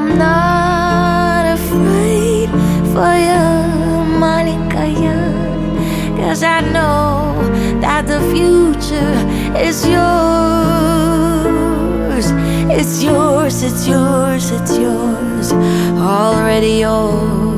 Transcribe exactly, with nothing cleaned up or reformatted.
not afraid for you, Monica, 'cause I know that the future is yours. It's yours, it's yours, it's yours, already yours.